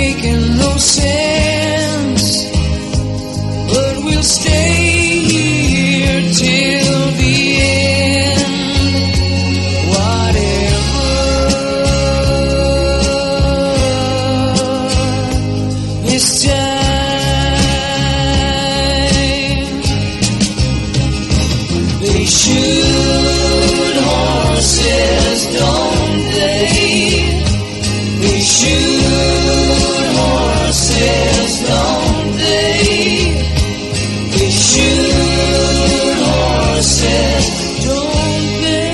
making no sense, but we'll stay here till the end. Whatever this time. They shoot horses, don't they? They shoot horses, don't they? They shoot horses, don't they?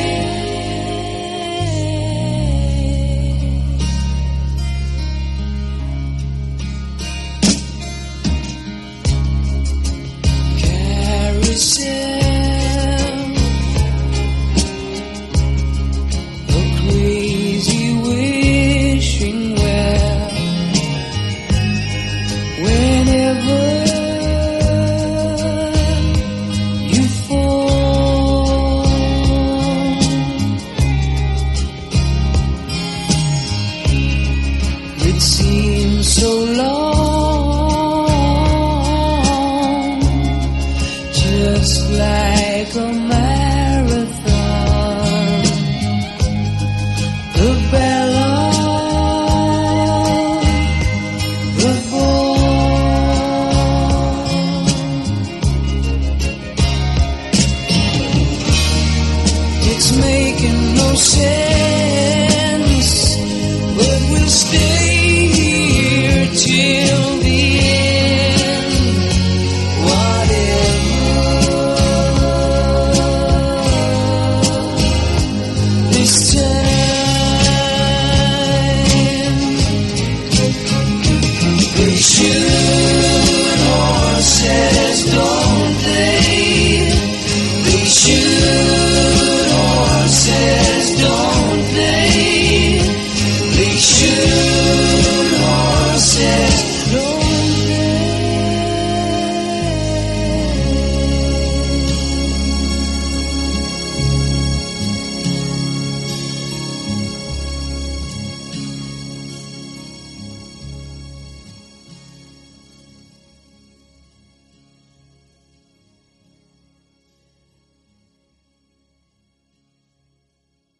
Carousel. It seems so long, just like a marathon. The bell of the ball. It's making no sense.